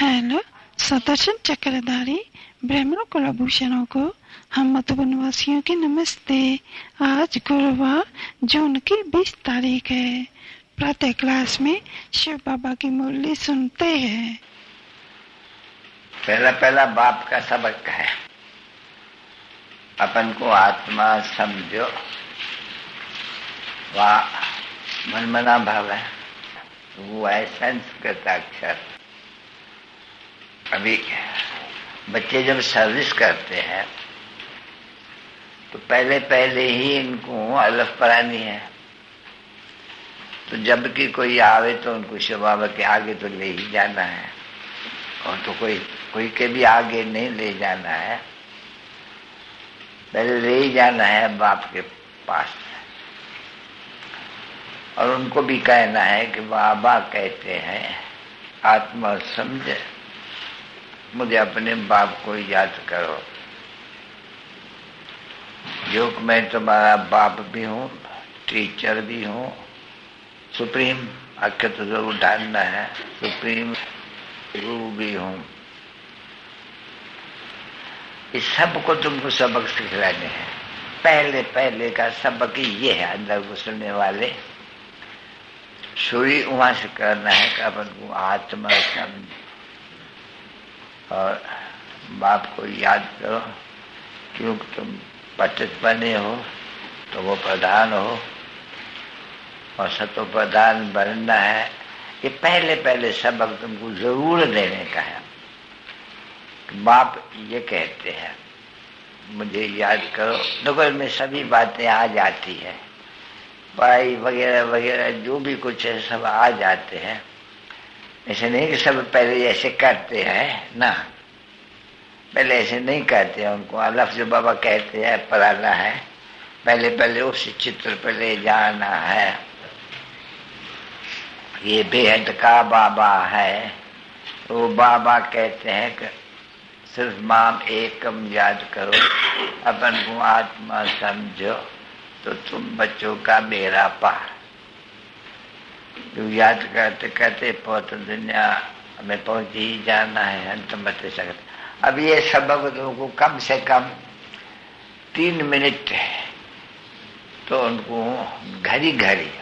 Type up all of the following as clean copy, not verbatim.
Hello Sudarshan चक्रधारी ब्राह्मणों कुलभूषणों को हम मधुबन वासियों की नमस्ते। आज गुरुवार जून की 20 तारीख है। प्रातः क्लास में शिव बाबा की मुरली सुनते हैं। पहला बाप का सबक है, अपन को आत्मा समझो, वाह मनमना भाव है, वो है संस्कृत अक्षर। अभी बच्चे जब सर्विस करते हैं तो पहले ही इनको अलफ पढ़ानी है। तो जब कि कोई आवे तो उनको शिव बाबा के आगे तो ले ही जाना है, और तो कोई के भी आगे नहीं ले जाना है, पहले ले ही जाना है बाप के पास। और उनको भी कहना है कि बाबा कहते हैं आत्मा समझ, मुझे अपने बाप को याद करो। जो मैं तुम्हारा बाप भी हूँ, टीचर भी हूँ, सुप्रीम अक्षर तो जरूर डालना है, सुप्रीम गुरु भी हूँ। इस सब को तुमको सबक सिखलाने हैं। पहले का सबक ये है, अंदर घुसने वाले शुरू वहां से करना है कि अपन को आत्मा समझ और बाप को याद करो। क्योंकि तुम पतित बने हो तो वो प्रधान हो, और सतो प्रधान बनना है। ये पहले सबक तुमको जरूर देने का है। बाप ये कहते हैं मुझे याद करो। देखो में सभी बातें आ जाती है, पढ़ाई वगैरह वगैरह जो भी कुछ है सब आ जाते हैं। ऐसे नहीं कि सब पहले ऐसे करते हैं ना, पहले ऐसे नहीं करते हैं। उनको अलफ जो बाबा कहते हैं पढ़ाना है, पहले उस चित्र पे ले जाना है। ये बेहद का बाबा है, वो बाबा कहते हैं कि सिर्फ माम एकम याद करो, अपन को आत्मा समझो तो तुम बच्चों का बेड़ा पार। जो याद करते करते बहुत दुनिया में पहुंच ही जाना है, अंत बते सकते। अब ये सबक को कम से कम 3 मिनट तो उनको घड़ी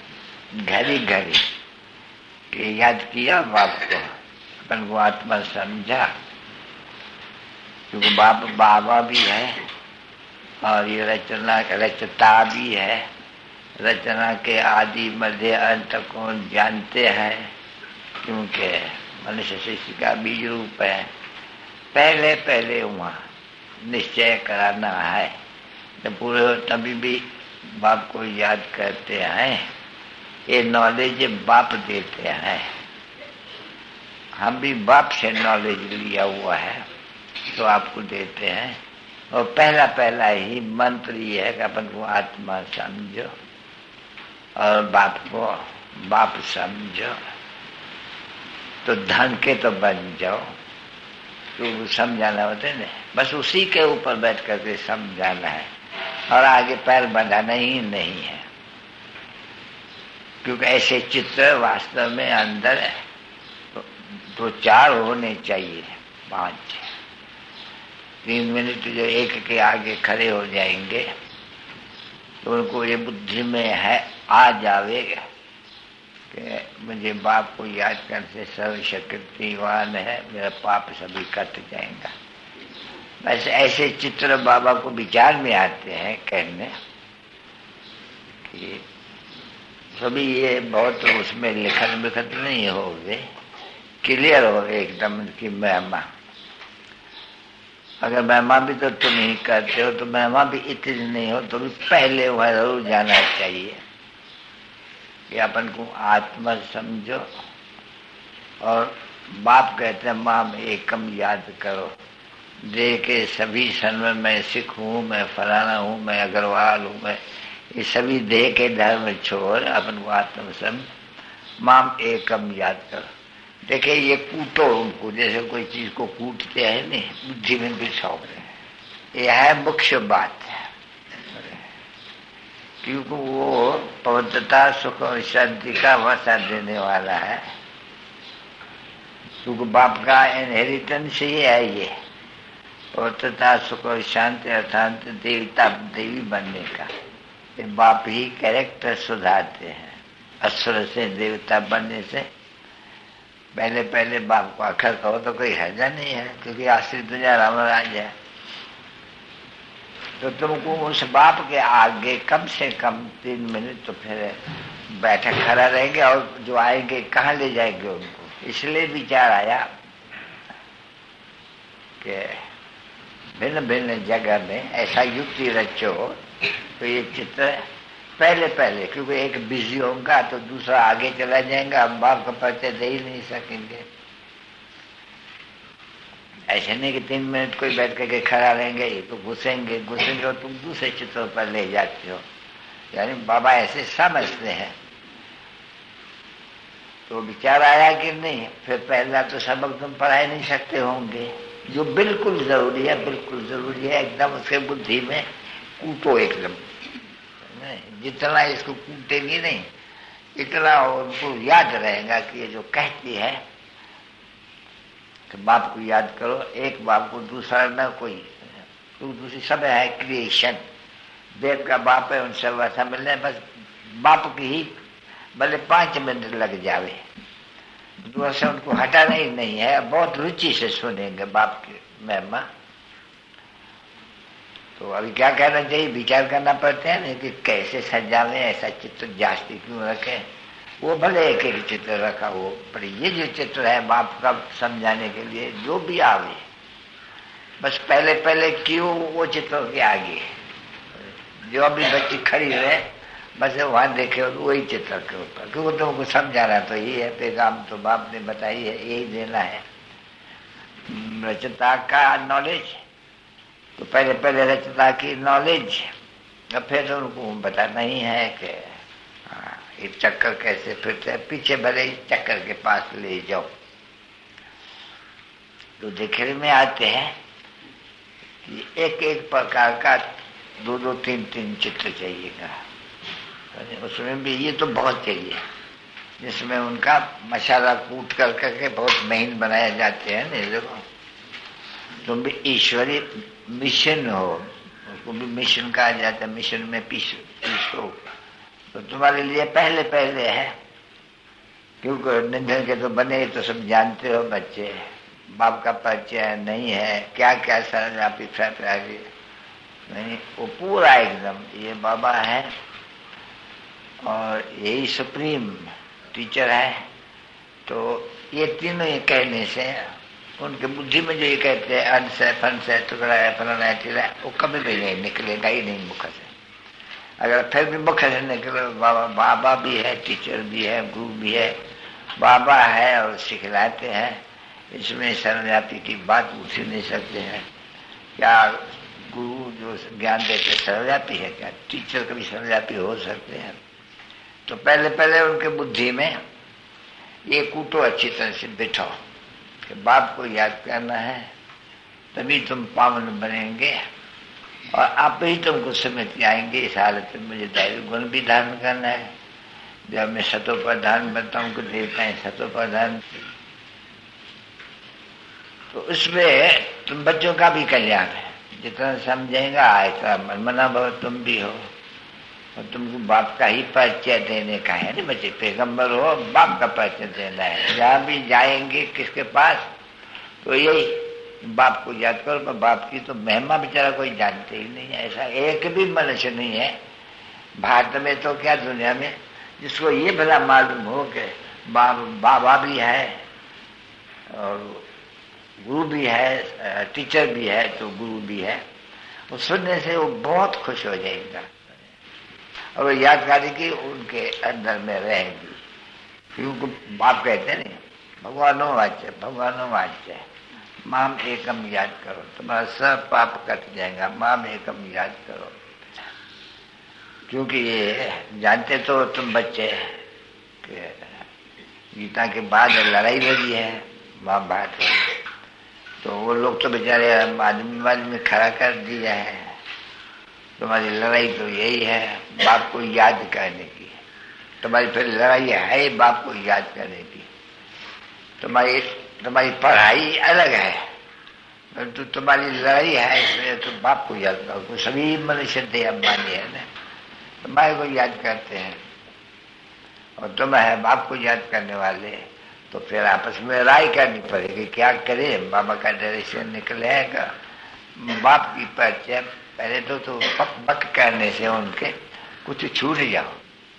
कि याद किया बाप को, अपन को आत्मा समझा। क्योंकि बाप बाबा भी है और ये रचता भी है। रचना के आदि मध्य अंत को जानते हैं, क्योंकि मनुष्य शिष्य का बीज रूप है। पहले वहाँ निश्चय कराना है। तो पूरे तभी भी बाप को याद करते हैं। ये नॉलेज बाप देते हैं, हम भी बाप से नॉलेज लिया हुआ है तो आपको देते हैं। और पहला ही मंत्र ये है कि अपन को आत्मा समझो और बाप को बाप समझो, तो धन के तो बन जाओ। तो समझाना होता है ना, बस उसी के ऊपर बैठ करके समझाना है, और आगे पैर बढ़ाना ही नहीं है। क्योंकि ऐसे चित्र वास्तव में अंदर तो 4 होने चाहिए, 5 3 मिनट जो एक के आगे खड़े हो जाएंगे तो उनको ये बुद्धि में है आ जावेगा कि मुझे बाप को याद करने से सर्वशक्तिवान है, मेरा पाप सभी कट जाएगा। बस ऐसे चित्र बाबा को विचार में आते हैं कहने कि सभी ये बहुत उसमें लिखन बिखत नहीं हो गए, क्लियर हो गए एकदम की महिमा। अगर महिमा भी तो तुम ही करते हो, तो महिमा भी इतनी नहीं हो तो भी पहले वह जरूर जाना चाहिए कि अपन को आत्मा समझो। और बाप कहते हैं माम एकम याद करो। दे के सभी सन में मैं सिख हूँ, मैं फलाना हूँ, मैं अग्रवाल हूँ, मैं ये सभी दे के धर्म छोड़ अपन को आत्मा समझ, माम एकम याद करो। देखिए ये कूटो उनको, जैसे कोई चीज को कूटते हैं नहीं, बुद्धि में बिछाओ। यह है मुख्य बात है, क्योंकि वो पवित्रता सुख और शांति का वसा देने वाला है। सुख बाप का इनहेरिटेंस ही है ये, और तथा सुख और शांति अर्थात देवता देवी बनने का। ये बाप ही कैरेक्टर सुधारते हैं। असुर से देवता बनने से पहले पहले बाप को आखिर कहो तो कोई हर्जा नहीं है, क्योंकि आश्रित तुझा राम राज है। तो तुमको उस बाप के आगे कम से कम 3 मिनट तो फिर बैठा खड़ा रहेंगे, और जो आएंगे कहाँ ले जाएंगे उनको। इसलिए विचार आया कि भिन्न भिन्न जगह में ऐसा युक्ति रचो तो ये चित्र पहले पहले, क्योंकि एक बिजी होगा तो दूसरा आगे चला जाएगा, हम बाप का परिचय दे ही नहीं सकेंगे। ऐसे नहीं कि 3 मिनट कोई बैठ करके खड़ा रहेंगे, ये तो घुसेंगे और तुम दूसरे चित्रों पर ले जाते हो। यानी बाबा ऐसे समझते हैं। तो विचार आया कि नहीं, फिर पहला तो सबक तुम पढ़ा नहीं सकते होंगे, जो बिल्कुल जरूरी है, बिल्कुल जरूरी है एकदम, उसके बुद्धि में कूटो एकदम। जितना इसको कूटेंगे नहीं, इतना उनको याद रहेगा कि ये जो कहती है कि बाप को याद करो, एक बाप को दूसरा न कोई, तो दूसरी सब है क्रिएशन। देव का बाप है, उनसे वैसा मिलने, बस बाप की ही भले 5 मिनट लग जावे, दूसरे से उनको हटाना ही नहीं है। बहुत रुचि से सुनेंगे बाप की महिमा। तो अभी क्या कहना चाहिए, विचार करना पड़ता है ना कि कैसे सजावे, ऐसा चित्र जास्ती क्यों रखे। वो भले एक एक चित्र रखा हो, पर ये जो चित्र है बाप का समझाने के लिए, जो भी आवे बस पहले पहले क्यों वो चित्रों के आगे, जो अभी बच्ची खड़ी रहे बस वहां देखे वही चित्र के ऊपर, क्योंकि तुमको समझाना तो ये है, पैगाम तो बाप ने बताई है, यही देना है। रचता का नॉलेज, तो पहले पहले रचता की नॉलेज, और फिर उनको बताना ही है कि ये चक्कर कैसे फिरते है, पीछे भले इस चक्कर के पास ले जाओ। तो देखने में आते हैं कि एक एक प्रकार का 2-2, 3-3 चित्र चाहिएगा। उसमें भी ये तो बहुत चाहिए, जिसमें उनका मसाला कूट कर करके बहुत महीन बनाया जाते हैं। नहीं देखो, तुम भी ईश्वरी मिशन हो, उसको भी मिशन कहा जाता है। मिशन में पीसो, तो तुम्हारे लिए पहले पहले है, क्योंकि निधन के तो बने तो सब जानते हो बच्चे, बाप का परिचय नहीं है, क्या क्या सरल आप नहीं, वो पूरा एकदम ये बाबा है और यही सुप्रीम टीचर है। तो ये तीनों ये कहने से उनके बुद्धि में जो ये कहते हैं अंश है, फंस है, टुकड़ा है, फलाना है, टीला है, वो कभी भी नहीं निकलेगा ही नहीं मुख से। अगर फिर भी मुख से निकले, बाबा भी है, टीचर भी है, गुरु भी है, बाबा है और सिखलाते हैं, इसमें सर्वव्यापी की बात पूछ ही नहीं सकते हैं। क्या गुरु जो ज्ञान देते सर्वव्यापी है क्या? टीचर कभी सर्वव्यापी हो सकते हैं? तो पहले पहले उनके बुद्धि में ये कूटो, अच्छी तरह से बिठाओ कि बाप को याद करना है, तभी तुम पावन बनेंगे और आप ही तुमको समझ आएंगे। इस हालत में मुझे दैविक गुण भी धारण करना है। जब मैं सतो प्रधान बनता हूँ, देवताएं सतो प्रधान, तो उसमें तुम बच्चों का भी कल्याण है। जितना समझेगा ऐसा मनमना भव तुम भी हो, और तुमको बाप का ही परिचय देने का है ना बच्चे। पैगंबर हो, बाप का परिचय देना है। जहाँ भी जाएंगे किसके पास, तो यही बाप को याद करो। पर बाप की तो महिमा बेचारा कोई जानते ही नहीं है। ऐसा एक भी मनुष्य नहीं है भारत में, तो क्या दुनिया में, जिसको ये भला मालूम हो कि बाबा भी है और गुरु भी है, टीचर भी है तो गुरु भी है। वो सुनने से वो बहुत खुश हो जाएगा और वो यादगारी की उनके अंदर में रहेगी। क्योंकि बाप कहते नहीं, भगवानो वाच्य, भगवानो वाच्य, माम एकम याद करो, तुम्हारा सब पाप कट जाएगा। माम एकम याद करो, क्योंकि ये जानते तो तुम बच्चे कि गीता के बाद लड़ाई लगी है महाभारत, तो वो लोग तो बेचारे आदमी खड़ा कर दिया है। तुम्हारी लड़ाई तो यही है, बाप को याद करने की। तुम्हारी फिर लड़ाई है बाप को याद करने की। तुम्हारी तुम्हारी पढ़ाई अलग है, तो तुम्हारी लड़ाई है, इसलिए तुम बाप को याद करो। सभी मनुष्य थे अंबानी है ना, तो माए को याद करते हैं, और तुम है बाप को याद करने वाले, तो फिर आपस में राय करनी पड़ेगी क्या करें। बाबा का डायरेक्शन निकलेगा, बाप की परिचय पहले तो बक बक करने से उनके कुछ छूट जाओ,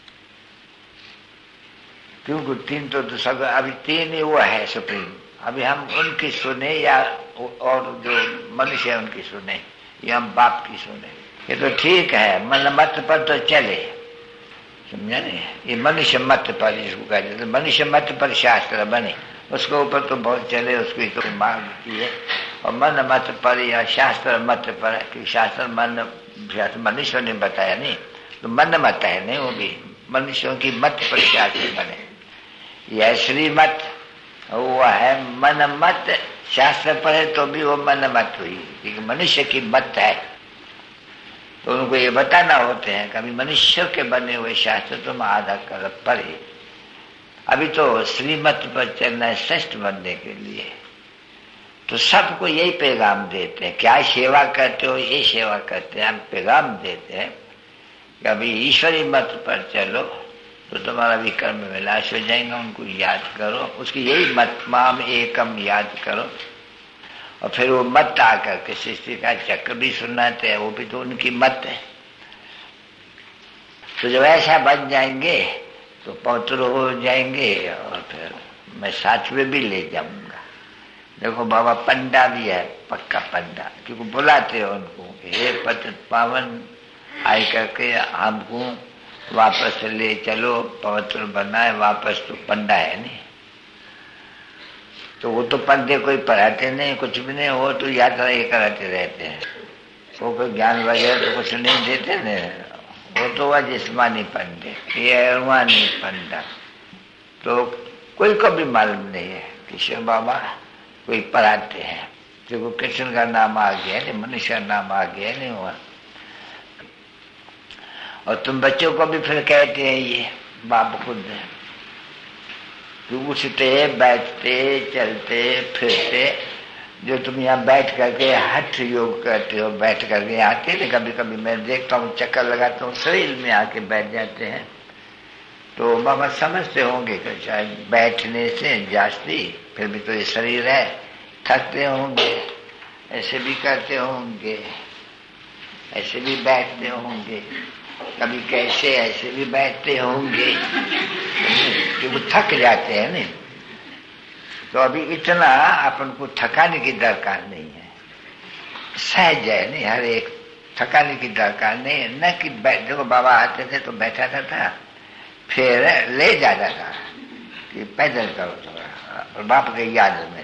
क्योंकि तीन तो सब अभी तीन ही वो है सुप्रीम। अभी हम उनकी सुने या और जो मनुष्य है उनकी सुने, या हम बाप की सुने, ये तो ठीक है, मन मत पर तो चले, समझा नहीं। ये मनुष्य मत पर इसको कहते हैं, मनुष्य मत पर शास्त्र बने, उसके ऊपर तो बहुत चले, उसकी तो मांग की है। और मन मत पर या शास्त्र मत पर, कि शास्त्र मन मनुष्य ने बताया नहीं, तो मन मत है नहीं, वो भी मनुष्यों की मत पर शास्त्र बने। यह श्रीमत वो है मन मत, शास्त्र पढ़े तो भी वो मन मत हुई, क्योंकि मनुष्य की मत है, तो उनको ये बताना होते हैं कभी मनुष्य के बने हुए शास्त्र तुम आधा कर पढ़े। अभी तो श्रीमत पर चलना है श्रेष्ठ बनने के लिए, तो सबको यही पैगाम देते हैं। क्या सेवा करते हो, ये सेवा करते हैं, हम पैगाम देते हैं कि अभी ईश्वरी मत पर चलो तो तुम्हारा भी कर्म विलास हो जाएगा, उनको याद करो, उसकी यही मत माम एकम याद करो। और फिर वो मत आकर के सृष्टि का चक्र भी सुनाते हैं, वो भी तो उनकी मत है। तो जब ऐसा बन जाएंगे तो पवित्र हो जाएंगे, और फिर मैं साथ में भी ले जाऊंगा। देखो बाबा पंडा भी है, पक्का पंडा, क्योंकि बुलाते हो उनको, हे पतित पावन आए करके हमको वापस ले चलो, पवित्र बनाए वापस, तो पंडा है नहीं। तो वो तो पंडे कोई पढ़ाते नहीं, कुछ भी नहीं, वो तो यात्रा ये कराते रहते हैं, वो कोई ज्ञान वगैरह तो कुछ नहीं देते न, वो तो वह जिस्मानी पंडे, ये रूहानी पंडा। तो कोई को भी मालूम नहीं है कि शिव बाबा कोई पढ़ाते हैं, क्योंकि कृष्ण का नाम आ गया नहीं, मनुष्य का नाम आ गया नहीं हुआ। और तुम बच्चों को भी फिर कहते हैं ये बाप खुद उठते बैठते चलते फिरते, जो तुम यहाँ बैठ करके हठ योग करते हो, बैठ करके आते थे, कभी कभी मैं देखता हूँ चक्कर लगाता हूँ, शरीर में आके बैठ जाते हैं। तो बाबा समझते होंगे कि शायद बैठने से जास्ती, फिर भी तो ये शरीर है, थकते होंगे, ऐसे भी करते होंगे, ऐसे भी बैठते होंगे, कभी कैसे ऐसे भी बैठते होंगे, कि वो थक जाते हैं नहीं। तो अभी इतना अपन को थकाने की दरकार नहीं है, सहज है नहीं, हर एक थकाने की दरकार नहीं। न कि देखो बाबा आते थे तो बैठा था, फिर ले जाता था कि पैदल करो थोड़ा, और बाप के याद में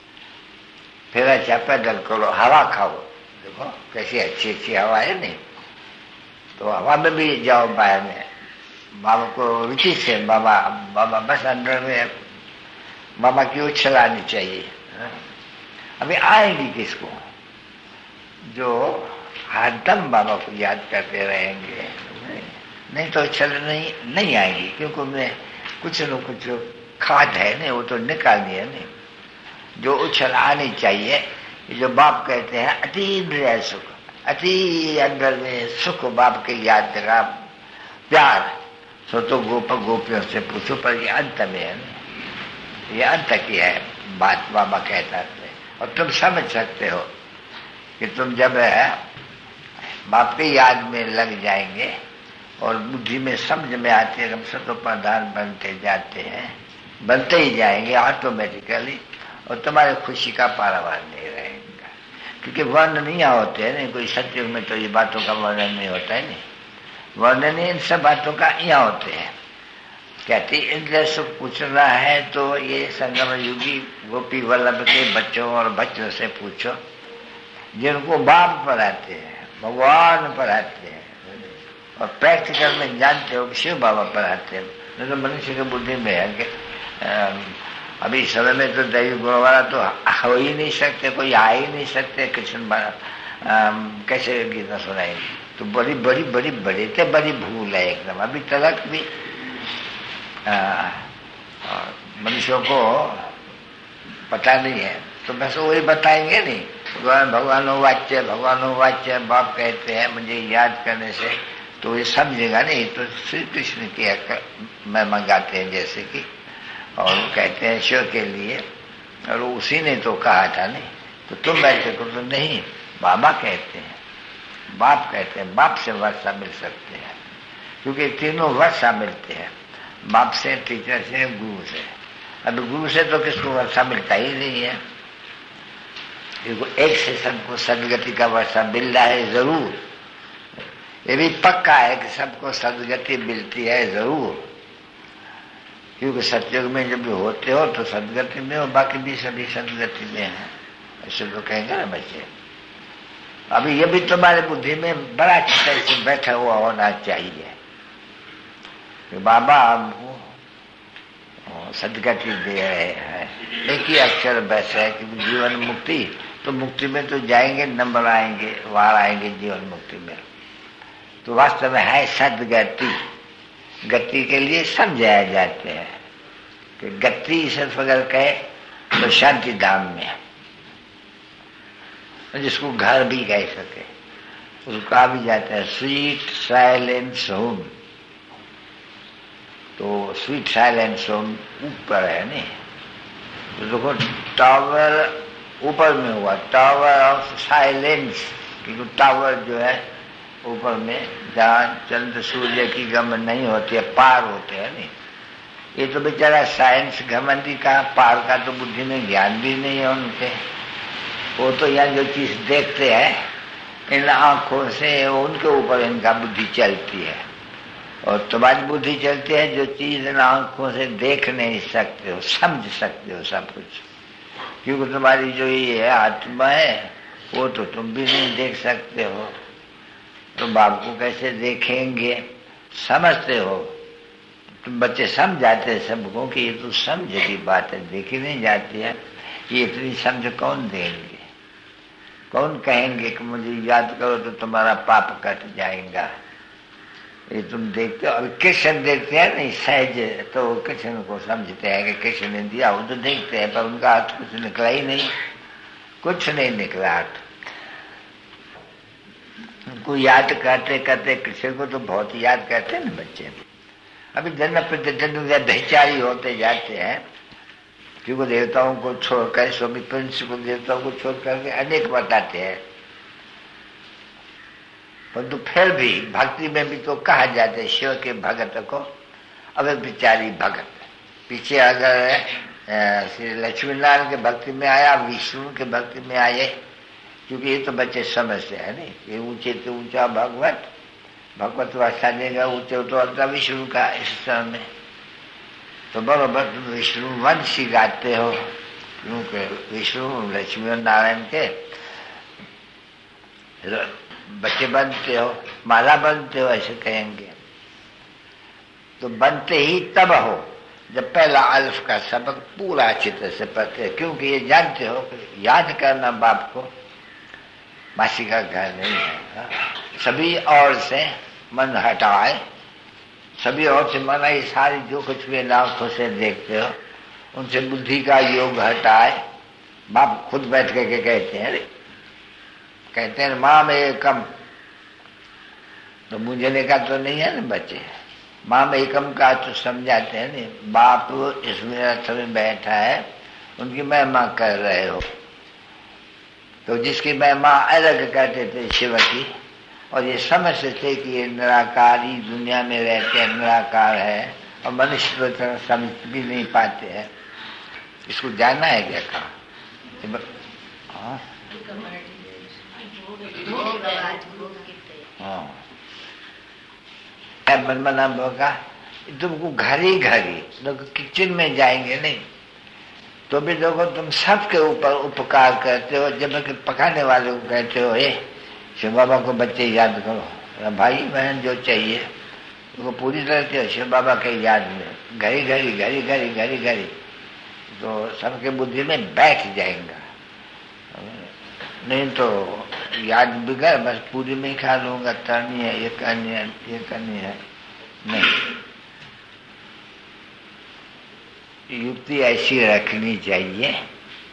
फिर अच्छा पैदल करो, हवा खाओ, देखो कैसी अच्छी अच्छी हवा है नहीं, तो हवा में भी जाओ बाहर में। बाबा को रुचि से बाबा बस अंदर में बाबा की उछल आनी चाहिए। अभी आएगी किसको, जो हरदम बाबा को याद करते रहेंगे, नहीं तो उछल नहीं आएगी, क्योंकि उनमें कुछ न कुछ खाद है नहीं, वो तो निकालनी है नहीं। जो उछल आनी चाहिए, जो बाप कहते हैं अति हृदय सुख, अति अंदर में सुख, बाप के याद का प्यार, सो तो गोपियों से पूछो, पर ये अंत में है ना, ये अंत की है बात बाबा कहता है। और तुम समझ सकते हो कि तुम जब बाप के याद में लग जाएंगे और बुद्धि में समझ में आते हैं, हम सब तो प्रधान बनते जाते हैं, बनते ही जाएंगे ऑटोमेटिकली, और तुम्हारे खुशी का पारावार नहीं रहेगा, क्योंकि वर्ण नहीं होते हैं नहीं, कोई सत्युग में तो ये बातों का वर्णन नहीं होता है नहीं, वर्णन इन सब बातों का यहाँ होते हैं। कहती इंद्र सुख पूछना है तो ये संगम युगी गोपी वल्लभ के बच्चों और बच्चों से पूछो, जिनको बाप पढ़ाते हैं, भगवान पढ़ाते हैं, और प्रैक्टिकल में जानते हो कि शिव बाबा पढ़ाते हैं। नहीं तो मनुष्य की बुद्धि में है कि अभी समय में तो दैवी गुण वाला तो हो ही नहीं सकते, कोई आ ही नहीं सकते, कृष्ण कैसे गीता सुनाएंगे, तो बड़ी बड़ी बड़ी बड़ी तो बड़ी भूल है एकदम। अभी तक भी मनुष्यों को पता नहीं है तो बस वही बताएंगे नहीं। भगवानो वाच्य बाप कहते हैं मुझे याद करने से, तो ये समझेगा नहीं। तो श्री कृष्ण की महिमा गाते हैं जैसे कि, और कहते हैं शिव के लिए, और उसी ने तो कहा था नहीं, तो तुम बैठे को तो नहीं, बाबा कहते हैं, बाप कहते हैं। बाप से वर्षा मिल सकते हैं, क्योंकि तीनों वर्षा मिलते हैं, बाप से, टीचर से, गुरु से। अब गुरु से तो किसको वर्षा मिलता ही नहीं है, क्योंकि एक से सबको सदगति का वर्षा मिल रहा है जरूर। ये भी पक्का है कि सबको सदगति मिलती है जरूर, क्योंकि सतयुग में जब भी होते हो तो सदगति में हो, बाकी भी सभी सदगति में है, ऐसे तो कहेंगे ना बच्चे। अभी ये भी तुम्हारे बुद्धि में बड़ा अच्छे से बैठा हुआ होना चाहिए कि बाबा हमको सदगति दे रहे हैं। एक ही अक्षर बस है कि जीवन मुक्ति, तो मुक्ति में तो जाएंगे, नंबर आएंगे, वार आएंगे जीवन मुक्ति में। तो वास्तव में है सदगति। गति के लिए समझाया जाते हैं कि गति सिर्फ अगर कहे तो शांति धाम में, जिसको घर भी कह सके, उसको कहा भी जाता है स्वीट साइलेंस होम। तो स्वीट साइलेंस होम ऊपर है नहीं, तो देखो टावर ऊपर में हुआ, टावर ऑफ साइलेंस, क्योंकि टावर जो है ऊपर में जहाँ चंद्र सूर्य की गमन नहीं होती है, पार होते हैं नहीं। ये तो बेचारा साइंस घमंडी का, पार का तो बुद्धि में ज्ञान भी नहीं है उनके। वो तो यहाँ जो चीज देखते हैं इन आंखों से, उनके ऊपर इनका बुद्धि चलती है। और तुम्हारी बुद्धि चलती है जो चीज इन आंखों से देख नहीं सकते हो, समझ सकते हो सब कुछ, क्योंकि तुम्हारी जो ये आत्मा है वो तो तुम भी नहीं देख सकते हो। तो बाप को कैसे देखेंगे? समझते हो तुम, बच्चे समझाते हैं सबको कि ये तो समझ की बात है, देखी नहीं जाती है। ये इतनी समझ कौन देंगे? कौन कहेंगे कि मुझे याद करो तो तुम्हारा पाप कट जाएगा? ये तुम देखते हो। अभी कृष्ण देखते हैं नहीं सहज, तो कृष्ण को समझते हैं कि कृष्ण ने दिया, वो तो देखते हैं, पर उनका हाथ कुछ निकला ही नहीं, कुछ नहीं निकला हाथ। उनको याद करते करते कृष्ण को तो बहुत याद करते हैं ना बच्चे। अभी जन्म प्रतिजन्म बेचारी होते जाते हैं, क्योंकि देवताओं को छोड़कर, स्वामी प्रिंस को देवताओं को छोड़ करके अनेक बताते हैं, परंतु फिर भी भक्ति में भी तो कहा जाता है शिव के भगत को अब बेचारी भगत। पीछे अगर श्री लक्ष्मी नारायण के भक्ति में आया, विष्णु के भक्ति में आए, क्योंकि ये तो बच्चे समझते हैं नहीं, ये ऊंचे तो ऊंचा भगवत वास्ता देगा, ऊंचे तो अल्टा विष्णु का इस समय में। तो बरोबर तुम विष्णु वंशी गाते हो, क्योंकि विष्णु लक्ष्मी और नारायण के बच्चे बनते हो, माला बनते हो, ऐसे कहेंगे। तो बनते ही तब हो जब पहला अल्फ का सबक पूरा अच्छी तरह से पढ़ते, क्योंकि ये जानते हो कि याद करना बाप को मासी का घर नहीं है। सभी और से मन हटाए, सभी और से मन, ये सारी जो कुछ भी आंखों से देखते हो उनसे बुद्धि का योग हटाए। बाप खुद बैठ के कहते हैं माम एकम, तो मुझे का तो नहीं है ना बच्चे, माम एकम का तो समझाते हैं नहीं। बाप इसमें अर्थ में बैठा है, उनकी महिमा कर रहे हो। तो जिसकी महिमा अलग करते थे शिव की, और ये समझते थे कि ये निराकारी दुनिया में रहते हैं, निराकार है, और मनुष्य तो इतना समझ भी नहीं पाते हैं। इसको जानना है क्या? कहा मनमना होगा, तुमको घर ही लोग किचन में जाएंगे नहीं, तो भी देखो तुम सबके ऊपर उपकार करते हो। जब पकाने वाले को कहते हो ये शिव बाबा को बच्चे याद करो, भाई बहन जो चाहिए वो पूरी तरह से शिव बाबा के याद में घड़ी घड़ी तो सबके बुद्धि में बैठ जाएगा। नहीं तो याद बिगड़, बस पूरी में ही खा लूंगा, तरनी है, ये करनी है, नहीं। युक्ति ऐसी रखनी चाहिए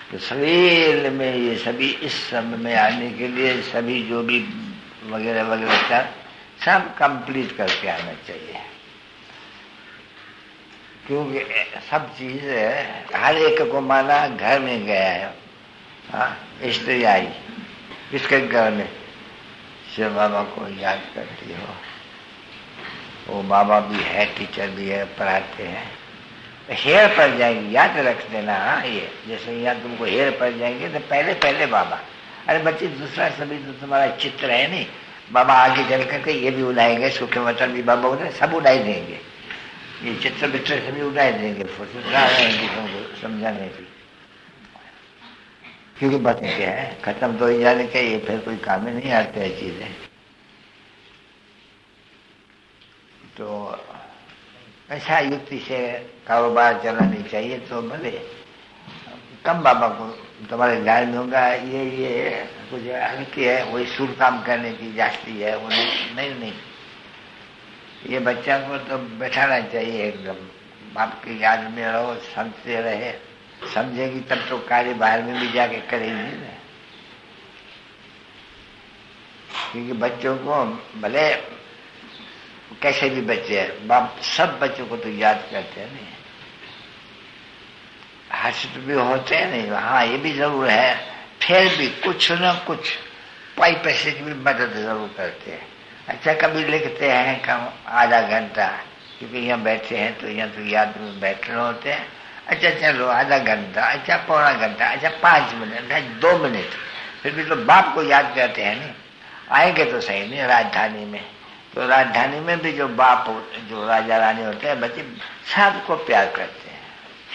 तो शरीर में ये सभी इस समय में आने के लिए सभी जो भी वगैरह वगैरह सब कंप्लीट करके आना चाहिए, क्योंकि सब चीज हर एक को माना घर में गया है। हाँ, स्त्री आई किसके घर में, शिव बाबा को याद करती हो, वो बाबा भी है, टीचर भी है, पढ़ाते हैं, हेर पड़ जाएंगे, याद रख देना। हाँ, ये जैसे यहाँ तुमको हेर पड़ जाएंगे तो पहले पहले बाबा, अरे बच्चे दूसरा सभी तो तुम्हारा चित्र है नहीं, बाबा आगे चल करके ये भी उड़ाएंगे, सूखे मटन भी बाबा उड़े, सब उड़ाई देंगे, ये चित्र बित्र सभी उड़ाई देंगे, तुमको समझाने की, क्योंकि बात क्या है, खत्म तो ही जाने के, ये फिर कोई काम में नहीं आते हैं चीजें। तो ऐसा युक्ति से कारोबार चलानी चाहिए। तो भले कम बाबा को तुम्हारे ध्यान में होगा, ये कुछ हल्की है, वही सुर काम करने की जास्ती है, वो नहीं, ये बच्चा को तो बैठाना चाहिए एकदम, बाप की याद में रहो, समझते रहे, समझेगी तब तो कार्य बाहर में भी जाके करेंगी ना। क्योंकि बच्चों को भले कैसे भी बच्चे हैं, बाप सब बच्चों को तो याद करते हैं नहीं, हर्षित भी होते हैं नहीं, हाँ ये भी जरूर है, फिर भी कुछ न कुछ पाई पैसे की भी मदद जरूर करते हैं। अच्छा, कभी लिखते हैं कम आधा घंटा, क्योंकि यहाँ बैठे हैं तो यहाँ तो याद में बैठे होते हैं, अच्छा चलो आधा घंटा, अच्छा पौना घंटा, अच्छा 5 मिनट, 2 मिनट, फिर भी तो बाप को याद करते हैं नहीं। आएंगे तो सही नहीं राजधानी में, तो राजधानी में भी जो बाप जो राजा रानी होते हैं, बच्चे सबको प्यार करते हैं,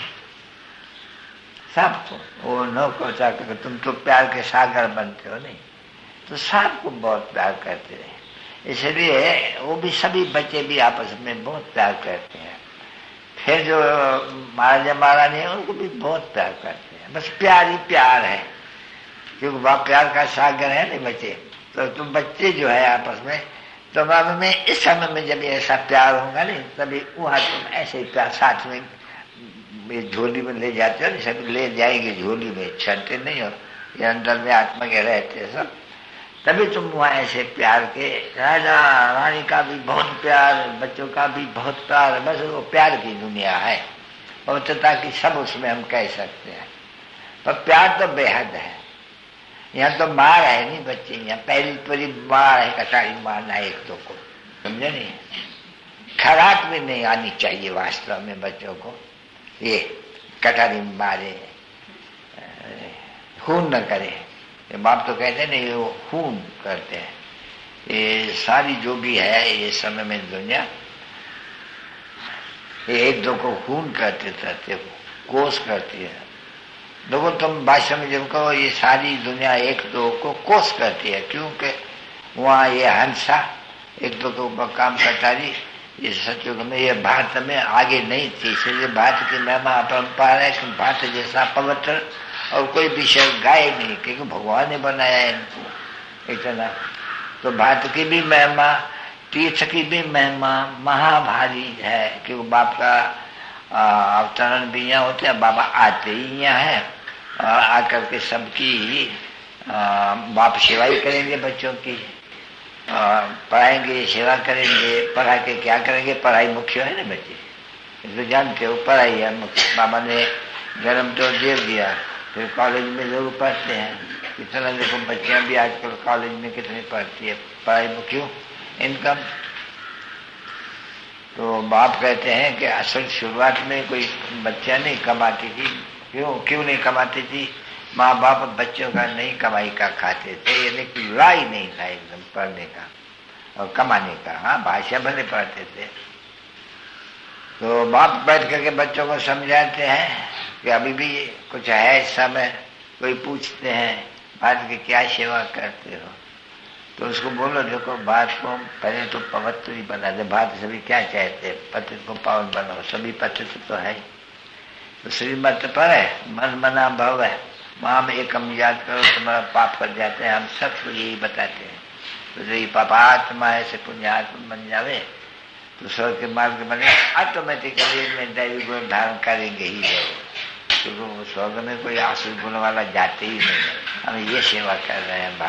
सबको। वो नौकर चाकर तुम तो प्यार के सागर बनते हो नहीं, तो सबको बहुत प्यार करते हैं, इसलिए वो भी सभी बच्चे भी आपस में बहुत प्यार करते हैं। फिर जो महाराजा महारानी है उनको भी बहुत प्यार करते हैं, बस प्यार ही प्यार है, क्योंकि वह प्यार का सागर है नहीं बच्चे। तो तुम बच्चे जो है आपस में, तो बाबा में इस समय में जब ऐसा प्यार होगा नहीं, तभी वहाँ तुम ऐसे ही प्यार साथ में झोली में ले जाते हो, सभी ले जाएंगे झोली में, छड़ते नहीं हो, ये अंदर में आत्मा के रहते सब, तभी तुम वहाँ ऐसे प्यार के, राजा रानी का भी बहुत प्यार, बच्चों का भी बहुत प्यार, बस वो प्यार की दुनिया है, पवित्रता की सब उसमें हम कह सकते हैं। पर प्यार तो बेहद है, यहाँ तो मार है नहीं बच्चे, यहाँ पहली पूरी मार है, कटारी मारना एक दो को, समझे नहीं, खराट भी नहीं आनी चाहिए वास्तव में बच्चों को, ये कटारी मारे, खून न करे, ये बाप तो कहते नहीं, वो खून करते हैं। ये सारी जो भी है ये समय में दुनिया, ये एक दो को खून करते रहते, कोस करती है। देखो तुम भाषा में जब कहो ये सारी दुनिया एक दो को कोस करती है, क्योंकि वहाँ ये हंसा एक दो के ऊपर काम करता रही, ये सचयुग में ये भारत में आगे नहीं थी, इसलिए भारत की महिमा अपरंपार है कि भारत जैसा पवित्र और कोई विषय गाय नहीं, क्योंकि भगवान ने बनाया है इनको इतना। तो भारत की भी महिमा, तीर्थ की भी महिमा महाभारी है, क्योंकि बाप का अवतरण भी यहाँ होते हैं, बाबा आते ही यहाँ है, आकर के सबकी बाप सेवा ही करेंगे, बच्चों की पढ़ाएंगे, सेवा करेंगे, पढ़ा के क्या करेंगे, पढ़ाई मुख्य है ना बच्चे, तो जानते हो पढ़ाई है मुख्य। बाबा ने जन्म तो दे दिया, फिर कॉलेज में जरूर पढ़ते हैं, कितना देखो बच्चियां भी आजकल कॉलेज में कितनी पढ़ती है, पढ़ाई मुख्य इनकम। तो बाप कहते हैं कि असल शुरुआत में कोई बच्चा नहीं कमाती थी, क्यों नहीं कमाती थी, माँ बाप बच्चों का नहीं कमाई का खाते थे, यानी कि लाई नहीं था एकदम पढ़ने का और कमाने का। हाँ, भाषा भले पढ़ते थे। तो बाप बैठ करके बच्चों को समझाते हैं कि अभी भी कुछ है समय, कोई पूछते हैं बात की क्या सेवा करते हो, तो उसको बोलो देखो बात को पहले तो पवित्र ही बना दे, बात सभी क्या चाहते हैं, पतित को पावन बनाओ, सभी पतित तो है, तो श्रीमत पर है, मन मना भव है, वहां में एक हम याद करो तुम्हारा पाप कर जाते हैं, हम सबको यही बताते हैं। तो जो ये पापात्मा है से पुण्यात्मा बन जावे तो स्वर्ग के मार्ग बने, ऑटोमेटिकली में दैवी गुण धारण करेंगे ही जरूर। स्वर्ग में कोई आसुर गुण वाला जाते ही नहीं है। हम ये सेवा कर रहे हैं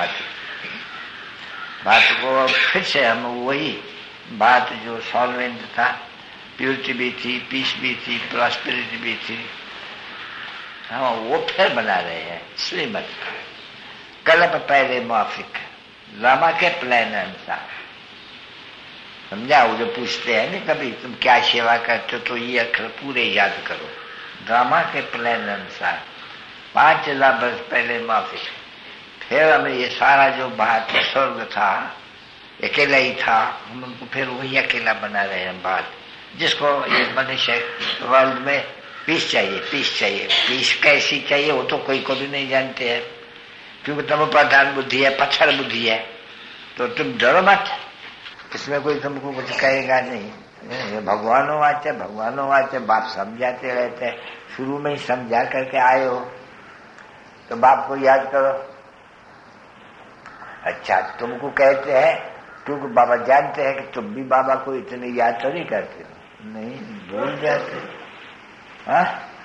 बात को फिर से हम वही बात जो सॉल्वेंट था, प्योरिटी भी थी, पीस भी थी, प्रॉस्पेरिटी भी थी, हम वो फिर बना रहे हैं। श्रीमत कल्प पहले माफिक रामा के प्लान अनुसार, समझा? वो जो पूछते हैं ना कभी तुम क्या सेवा करते हो, तो ये अक्षर पूरे याद करो। ड्रामा के प्लान अनुसार 5000 वर्ष पहले माफिक, फिर हमें ये सारा जो बात स्वर्ग था अकेला ही था, हम उनको फिर वही अकेला बना रहे हैं बात, जिसको ये मनुष्य वर्ल्ड में पीस चाहिए। पीस कैसी चाहिए वो तो कोई को भी नहीं जानते हैं, क्योंकि तुम प्रधान बुद्धि है, पत्थर बुद्धि है, तो तुम डरो मत, इसमें कोई तुमको कुछ कहेगा नहीं। भगवानो वाचे बाप समझाते रहते हैं, शुरू में ही समझा करके आए हो तो बाप को याद करो। अच्छा, तुमको कहते हैं क्योंकि बाबा जानते हैं कि तुम भी बाबा को इतने याद तो नहीं करते, नहीं भूल जाते। हाँ,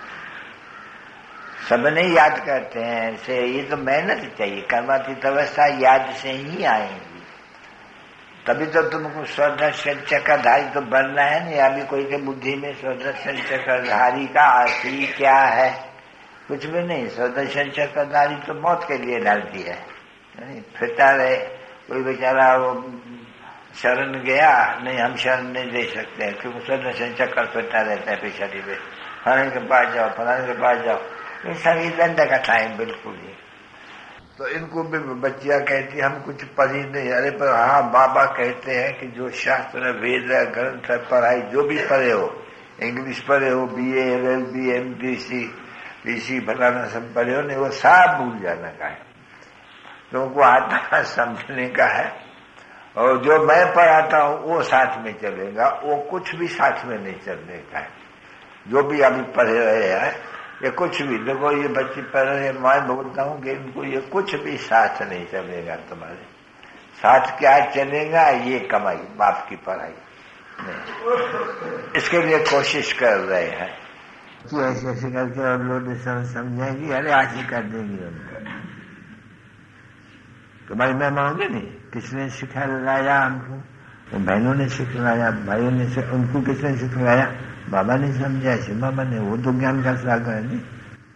सब नहीं याद करते हैं, ऐसे ये तो मेहनत चाहिए, कर्मातीत अवस्था याद से ही आएंगी, तभी तो तुमको स्वदर्शन चक्रधारी तो बनना है। नहीं अभी कोई के बुद्धि में स्वदर्शन चक्रधारी का अर्थ ही क्या है, कुछ भी नहीं। स्वदर्शन चक्रधारी तो मौत के लिए डालती है, नहीं फिरता रहे। कोई बेचारा वो शरण गया, नहीं हम शरण नहीं दे सकते हैं, क्योंकि स्वदर्शन चक्र फिरता रहता है पिछड़ी पे, फलाने के पास जाओ, फलाने के पास जाओ, ये सभी दंड का टाइम बिल्कुल ही। तो इनको भी बच्चियां कहती हम कुछ पढ़ी नहीं, अरे पर हाँ बाबा कहते हैं कि जो शास्त्र वेद ग्रंथ पढ़ाई जो भी पढ़े हो, इंग्लिश पढ़े हो, BA LLB MDC PC फलाना सब पढ़े हो, नहीं वो सब भूल जाना का है, तुमको आता समझने का है। और जो मैं पढ़ाता हूँ वो साथ में चलेगा, वो कुछ भी साथ में नहीं चलने का है। जो भी अभी पढ़े रहे हैं ये कुछ भी, देखो ये बच्चे पढ़ रहे हैं, मैं बोलता हूँ कि इनको ये कुछ भी साथ नहीं चलेगा, तुम्हारे साथ क्या चलेगा, ये कमाई बाप की पढ़ाई नहीं। इसके लिए कोशिश कर रहे हैं कि ऐसे ऐसे करके और लोग समझेंगी, अरे आज ही कर देंगे उनको। तुम्हारी महिमा होगी नहीं, किसने सिखाया हमको, तो बहनों ने सिखलाया, भाइयों ने उनको किसने सिखलाया, बाबा ने समझाया, शिव बाबा ने, वो तो ज्ञान का सागर है नहीं।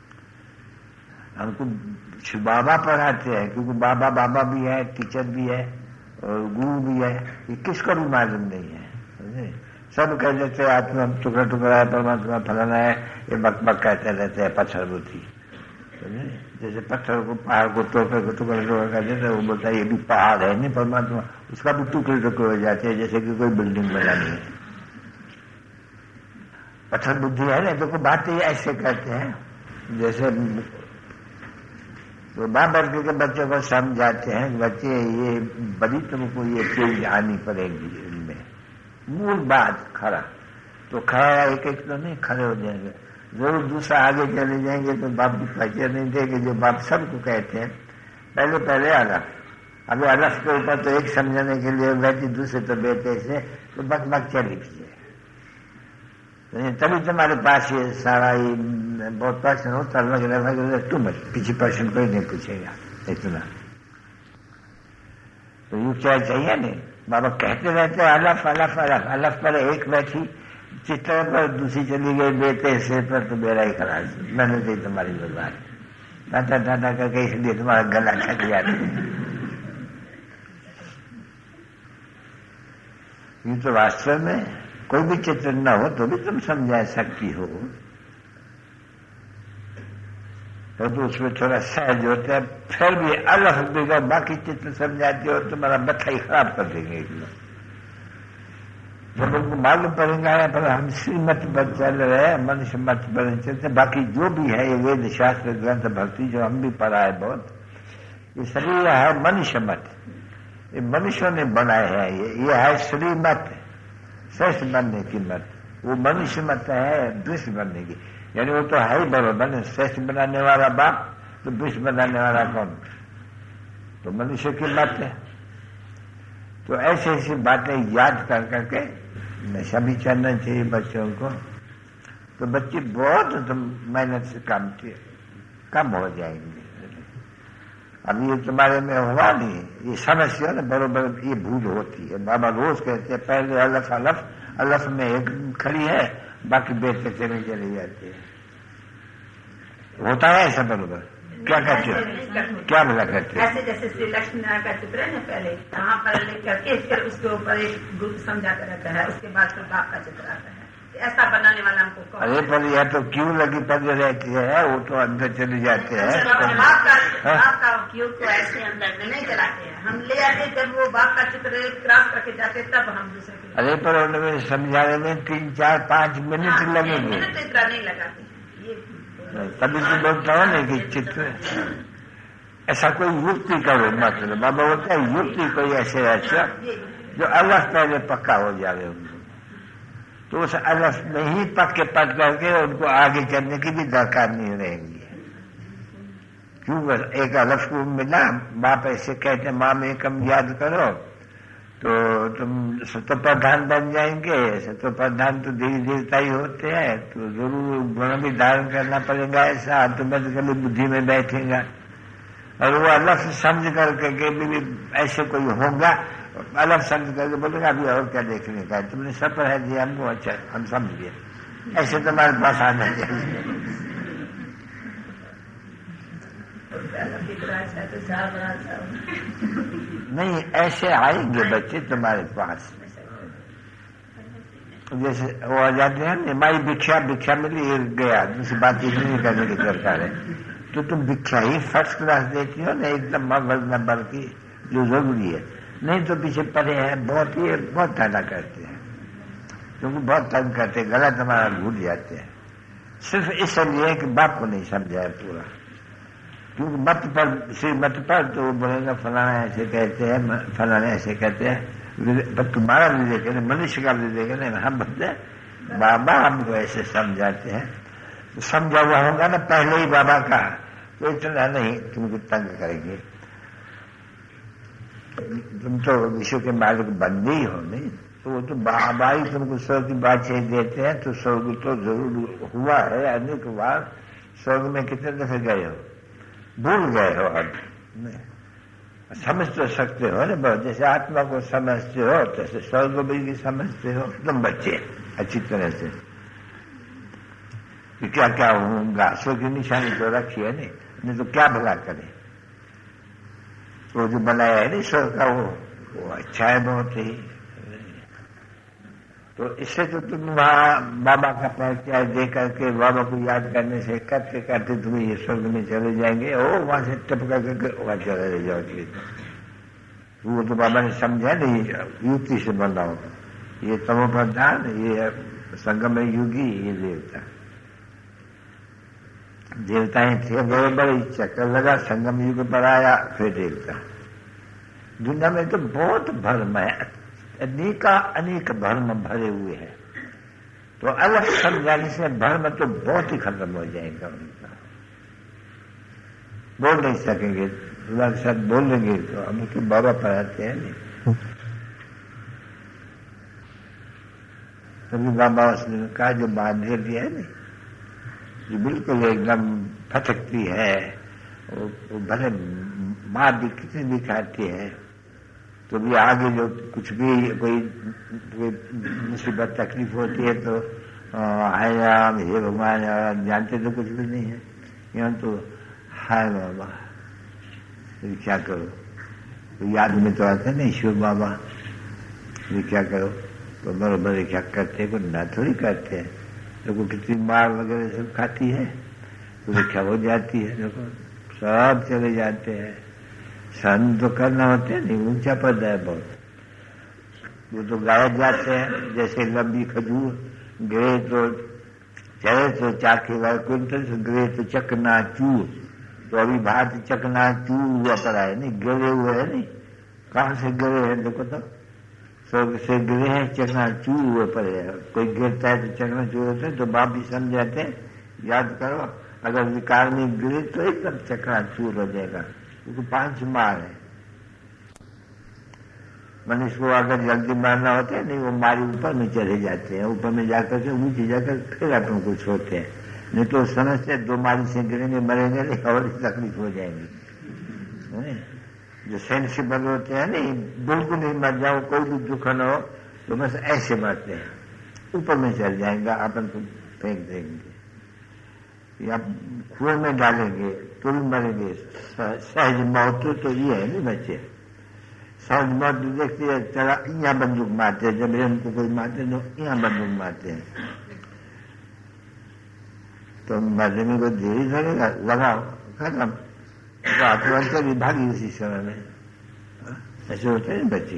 हमको शिव बाबा पढ़ाते हैं, क्योंकि बाबा बाबा भी है, टीचर भी है और गुरु भी है, ये किसको भी मालूम नहीं है। सब कह देते हैं आत्मा टुकड़ा टुकड़ा है, परमात्मा फलाना है, ये बकबक कहते रहते हैं पत्थर बुद्धि। जैसे पत्थर को पहाड़ को टुकड़ा टुकड़ा कर देते हैं, वो बोलता है ये भी पहाड़ है नहीं परमात्मा, उसका भी टुकड़े टुकड़े हो जाते हैं, जैसे कि कोई बिल्डिंग बनानी है। पत्थर बुद्धि है ना, तो बातें ऐसे करते हैं जैसे तो माँ वर्ग के बच्चों को समझाते हैं, बच्चे ये बड़ी तुमको ये चीज आनी पड़ेगी, इनमें मूल बात खड़ा तो खड़ा, एक एक तो नहीं खड़े हो जाएंगे, जरूर दूसरा आगे चले जाएंगे तो बाप भी पैसे नहीं देंगे, जो बाप सबको कहते हैं पहले अलग, अभी अलग के ऊपर तो एक समझाने के लिए बैठी, दूसरे तो बेटे से तो बक चली पीछे, तभी तुम्हारे पास ये सारा ये बहुत पर्सन होता लग तुम पीछे पर्सन कोई नहीं पूछेगा इतना, तो यू क्या चाहिए नहीं। बाबा कहते रहते अलफ पर एक बैठी चित्र पर, दूसरी चली गई बेटे से पर, तो मेरा ही खराब, मैंने दी तुम्हारी बर्बाद, टाटा करके, इसलिए तुम्हारा गला छक जाता है। ये तो वास्तव में कोई भी चित्र न हो तो भी तुम समझा सकती हो, तो उसमें थोड़ा सहज होता है, फिर भी अलग देगा, बाकी चित्र समझाते हो तुम्हारा बच्चा ही खराब कर देंगे। जब उनको मालूम पड़ेगा पर हम श्रीमत पर चल रहे हैं, मनुष्य मत पर चलते, बाकी जो भी है ये वेद शास्त्र ग्रंथ भक्ति जो हम भी पढ़ा है बहुत, ये सभी है मनुष्य मत, ये मनुष्यों ने बनाए हैं, ये है श्रीमत, श्रेष्ठ बनने की मत, वो मनुष्य मत है दुष्ट बनने की, यानी वो तो है ही बराबर, श्रेष्ठ बनाने वाला बाप तो दुष्ट बनाने वाला कौन, तो मनुष्य की मत है। तो ऐसी ऐसी बातें याद कर करके नशा भी चलना चाहिए बच्चों को, तो बच्चे बहुत मेहनत से कम हो जाएंगे। अब ये तुम्हारे में हुआ नहीं, ये समस्या ना बरोबर ये भूल होती है। बाबा रोज कहते हैं पहले अलफ अलफ, अलफ में एक खड़ी है, बाकी बेटे चले चले जाते हैं। होता है ऐसा बरोबर? क्या कहते हो? क्या भला कहते हैं? ऐसे जैसे श्री लक्ष्मी नारायण का चित्र है ना, पहले यहाँ पर लिख करके फिर उसके ऊपर एक ग्रुप समझाता रहता है, उसके बाद फिर बाप का चित्र आता है। ऐसा बनाने वाला हमको कौन? अरे पर यह तो क्यों लगी पड़ रहती है, वो तो अंदर चले जाते हैं। बाप का क्यों को ऐसे अंदर में नहीं चलाते हैं, हम ले आते जब वो बाप का चित्र क्रॉस करके जाते तब हम दूसरे के। अरे पर उनमें समझाने में 3, 4, 5 मिनट लगेंगे। मिनट इतना नहीं लगाते तभी तो बोलता हूँ ना कि चित्र ऐसा कोई युक्ति करो, मतलब बाबा बोलता है युक्ति कोई ऐसे अच्छा जो अलग पहले पक्का हो जाए उनको, तो उस अलग में ही पक्के पट करके उनको आगे चलने की भी दरकार नहीं रहेगी। क्यों? एक अलग को मिला, बाप ऐसे कहते माँ में कम याद करो तो तुम सत्व प्रधान बन जाएंगे। सत्व प्रधान तो देवी देवता ही होते हैं, तो जरूर गुण भी धारण करना पड़ेगा, ऐसा ऑटोमेटिकली बुद्धि में बैठेगा। और वो अलग समझ करके भी ऐसे कोई होगा, अलग समझ करके बोलेगा अभी और क्या देखने का है, तुमने सब पढ़ा दिया हमको, अच्छा हम समझ गए, ऐसे तुम्हारे पास आना चाहिए। नहीं, ऐसे आएंगे बच्चे तुम्हारे पास। जैसे वो आ जाते हैं ना, माई भिक्षा मिली गया, दूसरी बात ये नहीं करने की दरकार है। तो तुम भिक्षा ही फर्स्ट क्लास देती हो ना, एकदम नंबर की, जो जरूरी है। नहीं तो पीछे पड़े हैं बहुत टाला करते हैं, क्योंकि बहुत तंग करते, गला तुम्हारा भूल जाते हैं, सिर्फ इसलिए कि बाप को नहीं समझा है पूरा। क्योंकि मत पर तो बोलेगा फलाना ऐसे कहते हैं, फलाना ऐसे कहते हैं, पर तुम्हारा विवेक है, मनुष्य का विवेक है ना। हम बोलते हैं बाबा हमको ऐसे समझाते हैं, तो समझा हुआ होगा ना पहले ही बाबा का, तो इतना नहीं तुमको तंग करेंगे। तुम तो विश्व के मालिक बंदे ही हो नहीं, तो वो तो बाबा ही तुमको स्वर्ग की बातचीत देते हैं। तो स्वर्ग तो जरूर हुआ है अनेक बार, स्वर्ग में कितने दफे गए हो, भूल गए हो, अब समझ तो सकते हो ना बहुत। जैसे आत्मा को समझते हो तैसे स्वर्ग को भी समझते हो तुम बच्चे अच्छी तरह से, कि क्या क्या होगा। स्वर्ग की निशानी तो रखी है नहीं तो क्या भला करे। वो जो बनाया है ना स्वर्ग का, वो अच्छा है बहुत ही। तो इससे तो तुम वहां बाबा का परिचय दे करके, बाबा को याद करने से करते करते तुम्हें ये स्वर्ग में चले जाएंगे। ओ वहां से टपका करके वहां चले जाओगे। वो तो बाबा ने समझा नहीं, युक्ति से बनाओ। ये तमो प्रधान, ये संगम युगी, ये देवताएं थे बड़े चक्कर लगा, संगम युग पर आया, फिर देवता। दुनिया में तो बहुत भ्रम है, अनेक भ्रम भरे हुए हैं। तो अलग समझाने से भ्रम तो बहुत ही खत्म हो जाएगा उनका। बोल नहीं सकेंगे, अलग सब बोलेंगे तो हम तो बाबा पढ़ाते हैं नहीं। तभी बाबा उसने कहा जो बांधे दिया है नहीं, जो बिल्कुल एकदम फटकती है, वो भले माँ भी कितनी भी खाती है, तो भी आगे जो कुछ भी कोई मुसीबत तकलीफ होती है तो हाय राम, हे भगवान, जानते तो कुछ भी नहीं है। यहाँ तो हाय बाबा, फिर क्या करो, तो याद में तो आता नहीं शिव बाबा, फिर क्या करो, तो बराबर क्या करते हैं, ना थोड़ी करते हैं। देखो कितनी मार वगैरह सब खाती है, तो क्या हो जाती है, देखो सब चले जाते हैं। सहन तो करना होते हैं नहीं, ऊंचा पद है बहुत। वो तो गायब जाते हैं, जैसे लंबी खजूर गिरे तो चले तो चाके वैकुंठ, गिरे तो चकना चूर। तो अभी भारत चकना चूर हुआ पड़ा है नहीं, गिरे हुए है नहीं, कहाँ से गिरे हैं देखो तो, स्वर्ग से गिरे हैं, चकना चूर हुए पड़े हैं। कोई गिरता है तो चकना चूर होते हैं, तो बाप भी समझाते हैं, याद करो अगर विकार में गिरे तो एकदम चकना चूर हो जाएगा, क्योंकि 5 मार है। मनुष्य को अगर जल्दी मारना होता है नहीं, वो मारी ऊपर में चले जाते हैं, ऊपर में जाकर के नीचे जाकर फिर अपन को छोड़ते हैं। नहीं तो समझते 2 मारी से गिरेंगे मरेंगे नहीं और तकलीफ हो जाएंगी। जो सेंसिबल होते हैं नहीं, बिल्कुल नहीं मर जाओ, कोई भी दुख न हो, तो बस ऐसे मरते हैं, ऊपर में चल जाएंगे, अपन को फेंक देंगे या कुएं में डालेंगे तो भी मरेंगे। सहज मौत तो ये है नहीं बच्चे, सहज मौत देखते हैं चला यहाँ बंदूक मारते हैं, जब हमको कोई मारते तो यहाँ बंदूक मारते हैं, तो मरने में कोई देरी लगेगा, लगाओ खत्म, तो भी भागी उसी समय में। ऐसे होते हैं बच्चे।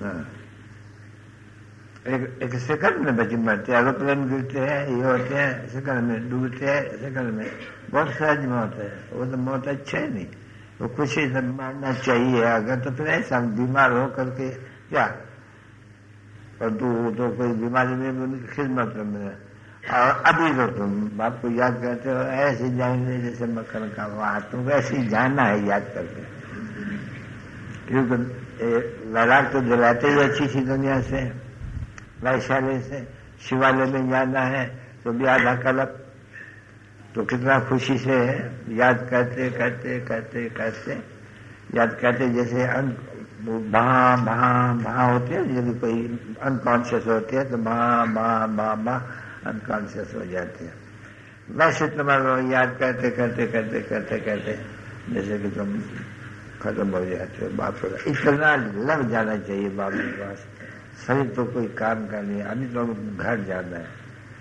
एक सेकंड में बच्चे मरते हैं, एरोप्लेन गिरते हैं, ये होते हैं सेकंड में, डूबते हैं सेकंड में, बहुत सहज मौत है। वो तो मौत अच्छा है नहीं, वो खुशी से मारना चाहिए। अगर तो फिर ऐसा बीमार हो करके क्या, और तो कोई बीमारी में उनकी खिदमत में। और अभी तो तुम बाप को याद करते हो, ऐसे जाएंगे जैसे मक्खन का वाह, तुमको ऐसे ही जाना है याद करके, क्योंकि लड़ाक तो दिलाते ही अच्छी सी दुनिया से, वैशाली से। शिवालय में जाना है तो भी आधा कल्प, तो कितना खुशी से याद करते करते करते करते याद करते, जैसे भां भां भां होते हैं, यदि कोई अनकॉन्शियस होते हैं तो भां भां भां भां अनकॉन्शियस हो जाते हैं। वैसे तुम्हारा याद करते करते करते करते करते जैसे कि तुम खत्म हो जाते हो। बाप रे, इतना लग जाना चाहिए बाप के पास, शरीर तो कोई काम का नहीं, अभी तो घर जाना है।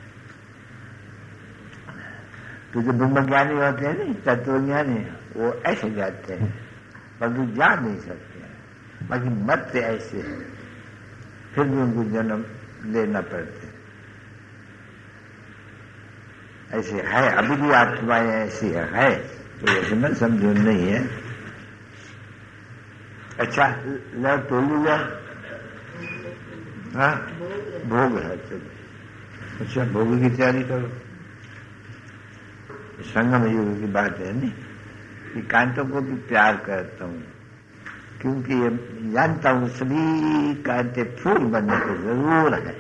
तो जो ब्रह्मज्ञानी होते हैं ना, तत्वज्ञानी, वो ऐसे जाते हैं, परंतु जा नहीं सकते हैं, बाकी मरते ऐसे फिर भी उनको जन्म लेना पड़ते। ऐसे है, अभी भी आत्माएं ऐसी है, तो ऐसे मैं समझो नहीं है। अच्छा लो तो लिया, हाँ भोग है, चलो अच्छा भोग की तैयारी करो। संगम युग की बात है नहीं, कि कांतों को भी प्यार करता हूँ, क्योंकि ये जानता हूँ सभी कांटे फूल बनने को जरूर है।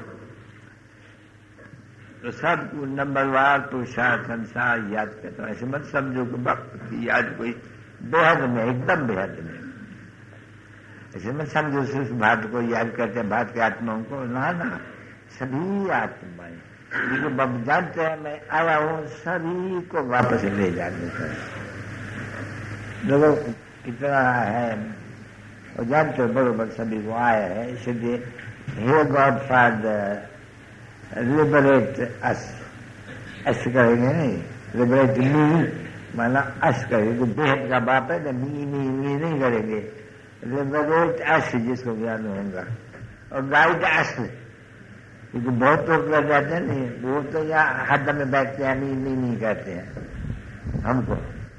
तो सब नंबरवार पुरुषार्थ संसार याद करता हूँ। ऐसे मत समझो कि भक्त की याद कोई बेहद में, एकदम बेहद में। ऐसे मत समझो सिर्फ भारत को याद करते हैं, भारत के आत्माओं को, ना ना, सभी आत्माएं, जिनको बाप जानते हैं मैं आया हूँ, सभी को वापस ले जाने का। लोगों कितना है और जानते हो बरोबर, सभी को आया है। इसलिए hey God father liberate us, ऐसे करेंगे नहीं, लिबरेट मी माना अस करेंगे, बेहद का बाप है ना, मी नहीं करेंगे, लिबरेट अस जिसको ज्ञान होगा, और गाइड अस, क्योंकि बहुत लोग कर जाते हैं नहीं, वो तो यहाँ हद में बैठते हैं, नहीं कहते हैं हमको।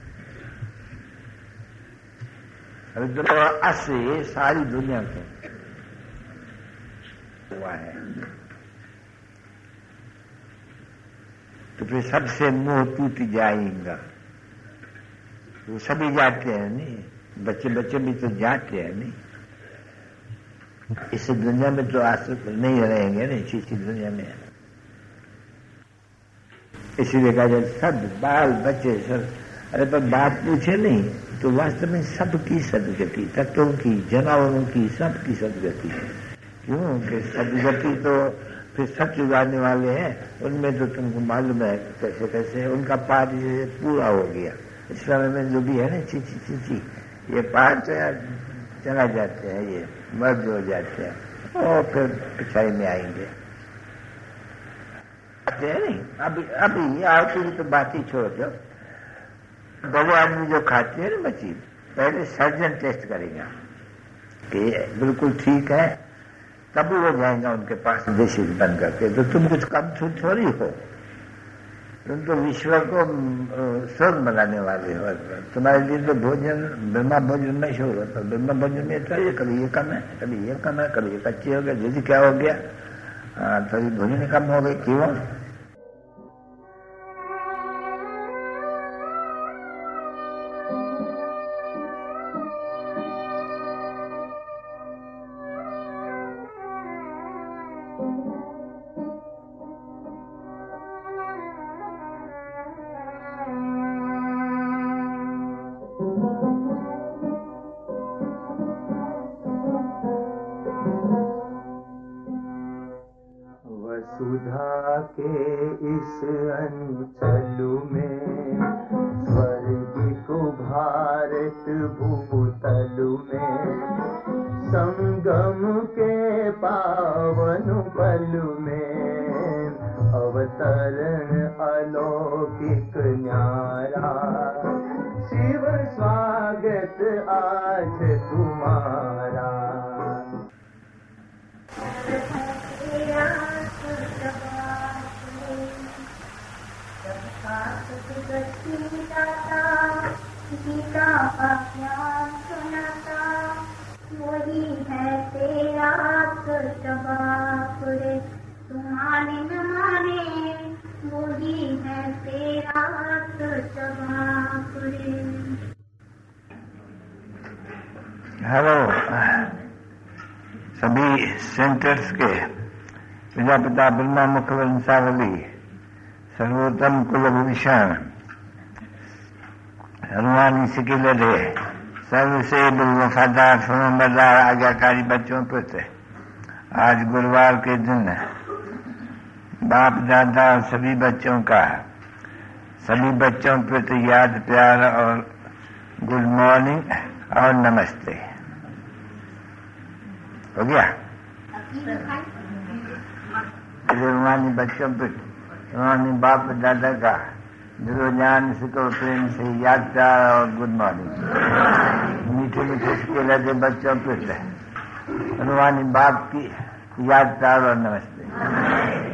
अभी तो अस सारी दुनिया को हुआ है, तो फिर सबसे मोह टूट जाएगा। वो सभी जाते हैं नहीं, बच्चे भी तो जाते हैं नहीं, इस दुनिया में तो आसक्त नहीं रहेंगे नहीं, इसी दुनिया में। इसीलिए कहा जाए सब बाल बच्चे सब, अरे पर बात पूछे नहीं तो वास्तव में सबकी सदगति, तत्वों की, जानवरों की, सबकी सदगति। क्यों कि सदगति तो फिर सब चुगाने वाले हैं, उनमें तो तुमको मालूम है कैसे कैसे उनका पार पूरा हो गया। इस समय में जो भी है ना ची ये पार तो यार चला जाते हैं, ये मर्द हो जाते हैं और फिर पिछाई में आएंगे। नहीं अभी आती तो बात ही छोड़ दो। बड़े आदमी जो खाते हैं ना बच्ची, पहले सर्जन टेस्ट करेगा कि बिल्कुल ठीक है, तब वो जाएगा उनके पास देशी बन करके। तो तुम कुछ कम थोड़ी हो, तुम तो विश्व को स्वर्ग बनाने वाले हो। तुम्हारे लिए तो भोजन ब्रह्मा भोजन में शोर होता है, ब्रह्मा भोजन में तो ये कभी ये कम है, कभी ये कम है, कभी ये कच्चे हो गए, जैसे क्या हो गया, थोड़ी भोजन कम हो गई। क्यों? अंचलु में, स्वर्ग को भारत भूतलु में, संगम के पावन पलु में, अवतरण अलौकिक न्यारा, शिव स्वागत आज तुम्हारा। गीता का ज्ञान सुनाता, वही है तेरा सबापुरे, तुम्हारे न माने, वही है तेरा सबापुरे। हेलो सभी सेंटर्स के प्रजापिता ब्रह्मा मुख वंशावली, सर्वोत्तम कुलभूषण, हनुमानी सिकिलरे, सबसे वफादार फरमाबरदार आज्ञाकारी बच्चों पर आज गुरुवार के दिन बाप दादा सभी बच्चों का सभी बच्चों पर याद प्यार और गुड मॉर्निंग और नमस्ते। हो गया? रूहानी बच्चों पर रूहानी बाप दादा का ज्ञान सिको प्रेम से याद प्यार और गुड मॉर्निंग। मीठे मीठे सिके लगे बच्चों पर रूहानी बाप की याद प्यार और नमस्ते।